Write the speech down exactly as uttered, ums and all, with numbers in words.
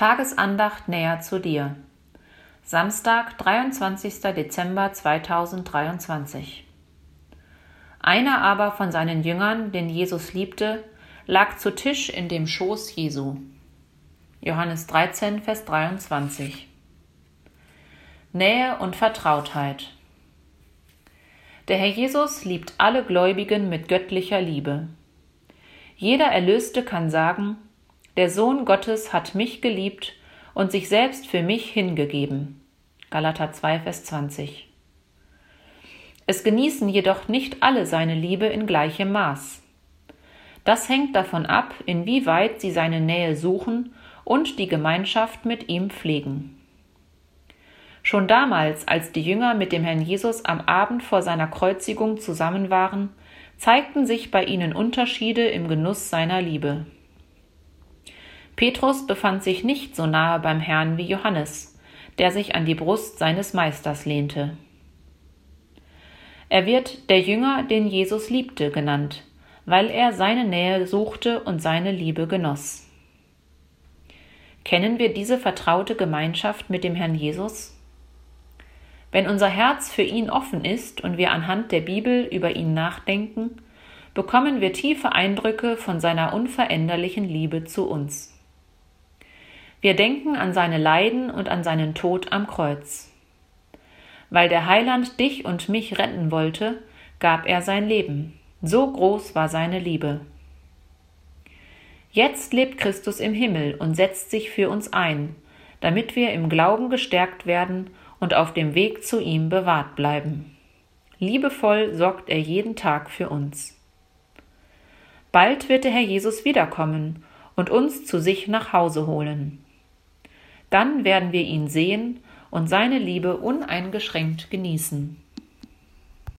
Tagesandacht näher zu dir. Samstag, dreiundzwanzigster Dezember zweitausenddreiundzwanzig. Einer aber von seinen Jüngern, den Jesus liebte, lag zu Tisch in dem Schoß Jesu. Johannes dreizehn, Vers dreiundzwanzig. Nähe und Vertrautheit. Der Herr Jesus liebt alle Gläubigen mit göttlicher Liebe. Jeder Erlöste kann sagen: Der Sohn Gottes hat mich geliebt und sich selbst für mich hingegeben. Galater zwei, Vers zwanzig. Es genießen jedoch nicht alle seine Liebe in gleichem Maß. Das hängt davon ab, inwieweit sie seine Nähe suchen und die Gemeinschaft mit ihm pflegen. Schon damals, als die Jünger mit dem Herrn Jesus am Abend vor seiner Kreuzigung zusammen waren, zeigten sich bei ihnen Unterschiede im Genuss seiner Liebe. Petrus befand sich nicht so nahe beim Herrn wie Johannes, der sich an die Brust seines Meisters lehnte. Er wird der Jünger, den Jesus liebte, genannt, weil er seine Nähe suchte und seine Liebe genoss. Kennen wir diese vertraute Gemeinschaft mit dem Herrn Jesus? Wenn unser Herz für ihn offen ist und wir anhand der Bibel über ihn nachdenken, bekommen wir tiefe Eindrücke von seiner unveränderlichen Liebe zu uns. Wir denken an seine Leiden und an seinen Tod am Kreuz. Weil der Heiland dich und mich retten wollte, gab er sein Leben. So groß war seine Liebe. Jetzt lebt Christus im Himmel und setzt sich für uns ein, damit wir im Glauben gestärkt werden und auf dem Weg zu ihm bewahrt bleiben. Liebevoll sorgt er jeden Tag für uns. Bald wird der Herr Jesus wiederkommen und uns zu sich nach Hause holen. Dann werden wir ihn sehen und seine Liebe uneingeschränkt genießen.